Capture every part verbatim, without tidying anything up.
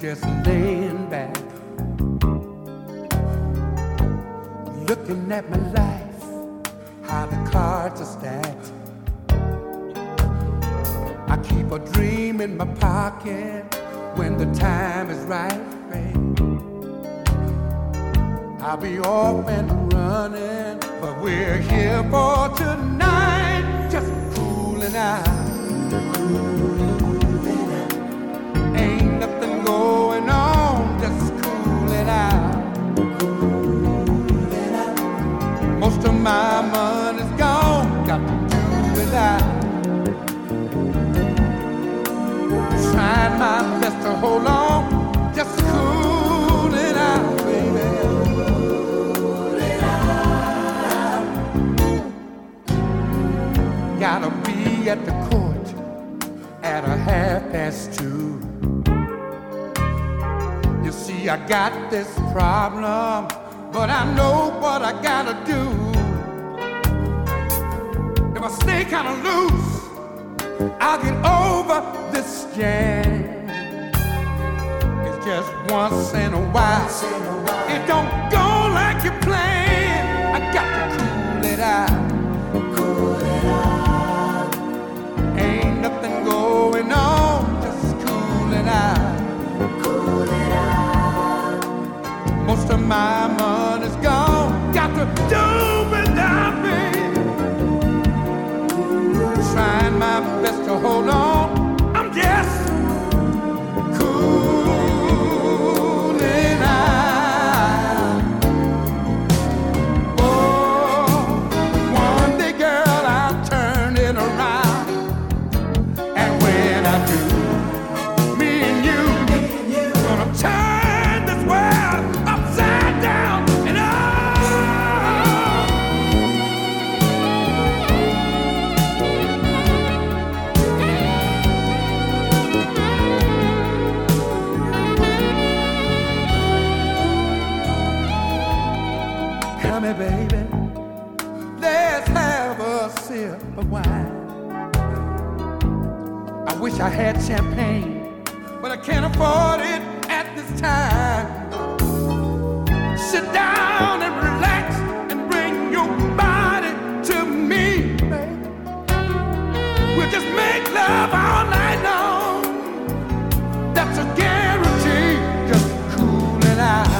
just laying back, looking at my life, how the cards are stacked. I keep a dream in my pocket when the time is right, babe. I'll be off and running, but we're here for tonight, just cooling out. Ain't nothing going on, just cooling out. Most of my money's gone, got to do without. Trying my best to hold on, just cooling out, baby. Cooling out. Gotta be at the court at a half past two. You see, I got this problem, but I know what I gotta do. If I stay kinda loose, I'll get over this jam. It's just once in a while. It don't go like you planned. I got to cool it out. Cool it out. Ain't nothing going on, just cool it out. Cool it out. Most of my money's gone. Got to do without me. Trying my best to hold on, I'm just cooling out. Oh, one day, girl, I'll turn it around. And when I do, me and you, gonna turn this world upside down and up. Come here, baby, let's have a sip of wine. I wish I had champagne, but I can't afford it at this time. Sit down and relax and bring your body to me, baby. We'll just make love all night long. That's a guarantee, just cooling out.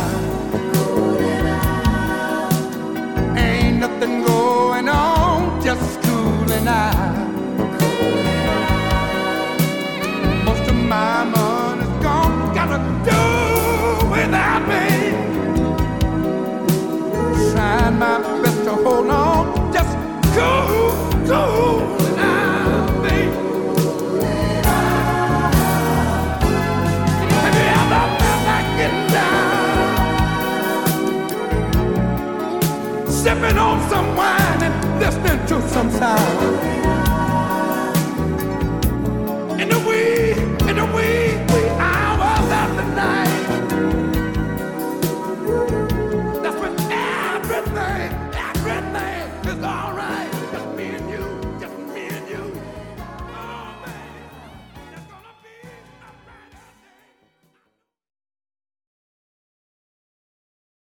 Nothing going on, just cooling out. Most of my money's gone, gotta do without me. Trying my best to hold on, just cool, cooling out, baby. Have you ever felt like getting down? Sipping on some wine and listening to some sound.